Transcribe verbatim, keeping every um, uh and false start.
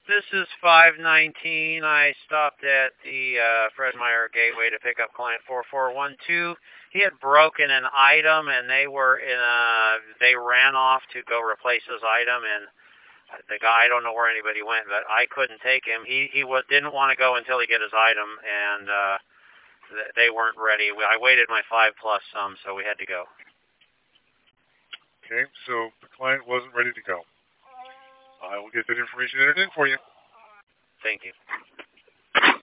This is five nineteen. I stopped at the uh, Fred Meyer Gateway to pick up client four four one two. He had broken an item, and they were in a, they ran off to go replace his item, and the guy, I don't know where anybody went, but I couldn't take him. He he was, didn't want to go until he get his item, and uh, th- they weren't ready. I waited my five plus some, so we had to go. Okay, so the client wasn't ready to go. I will get that information entered in for you. Thank you.